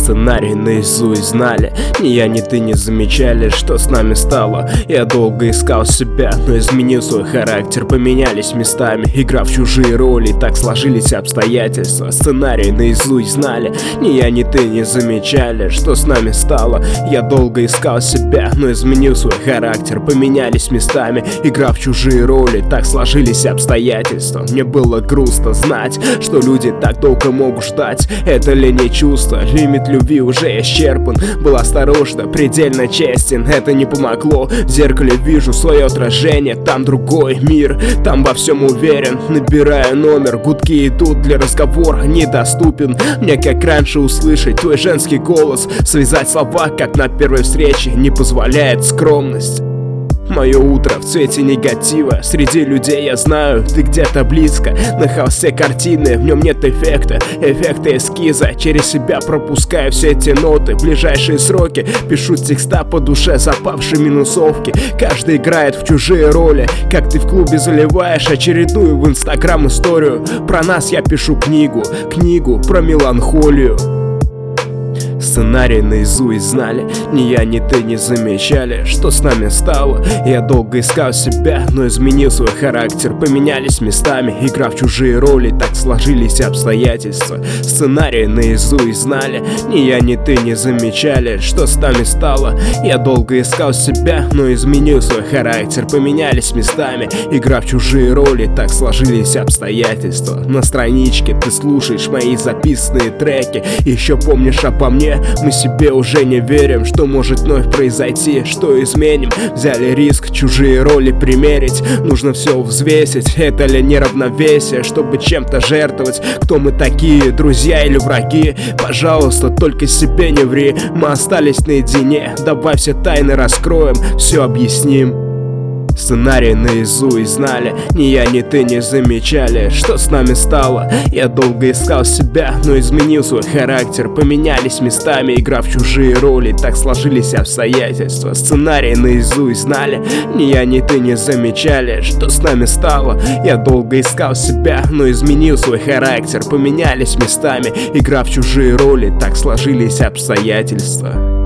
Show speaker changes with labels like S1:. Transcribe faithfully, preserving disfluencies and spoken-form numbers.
S1: Сценарий наизусть знали, ни я, ни ты не замечали, что с нами стало. Я долго искал себя, но изменил свой характер. Поменялись местами, игра в чужие роли, так сложились обстоятельства. Сценарий наизусть знали, ни я, ни ты не замечали, что с нами стало. Я долго искал себя, но изменил свой характер. Поменялись местами, игра в чужие роли, так сложились обстоятельства. Мне было грустно знать, что люди так долго могут ждать. Это ли не чувство? Лимит любви уже исчерпан. Был осторожно, предельно честен, это не помогло. В зеркале вижу свое отражение, там другой мир, там во всем уверен. Набираю номер, гудки идут, для разговора недоступен. Мне как раньше услышать твой женский голос, связать слова, как на первой встрече, не позволяет скромность. Мое утро в цвете негатива. Среди людей я знаю, ты где-то близко. На холсте картины, в нем нет эффекта, эффекта эскиза. Через себя пропускаю все эти ноты. В ближайшие сроки пишу текста по душе, запавшие минусовки. Каждый играет в чужие роли, как ты в клубе заливаешь очередную в инстаграм историю. Про нас я пишу книгу, книгу про меланхолию. Сценарий наизусть знали, ни я, ни ты не замечали, что с нами стало. Я долго искал себя, но изменил свой характер. Поменялись местами, игра в чужие роли, так сложились обстоятельства. Сценарий наизусть знали, ни я, ни ты не замечали, что с нами стало. Я долго искал себя, но изменил свой характер. Поменялись местами, игра в чужие роли, так сложились обстоятельства. На страничке ты слушаешь мои записанные треки, еще помнишь обо мне. Мы себе уже не верим, что может вновь произойти, что изменим. Взяли риск чужие роли примерить, нужно все взвесить. Это ли неравновесие, чтобы чем-то жертвовать? Кто мы такие, друзья или враги? Пожалуйста, только себе не ври. Мы остались наедине, давай все тайны раскроем, все объясним. Сценарий наизусть знали, ни я, ни ты не замечали, что с нами стало. Я долго искал себя, но изменил свой характер. Поменялись местами, игра в чужие роли, так сложились обстоятельства. Сценарий наизусть знали, ни я, ни ты не замечали, что с нами стало. Я долго искал себя, но изменил свой характер. Поменялись местами, игра в чужие роли, так сложились обстоятельства.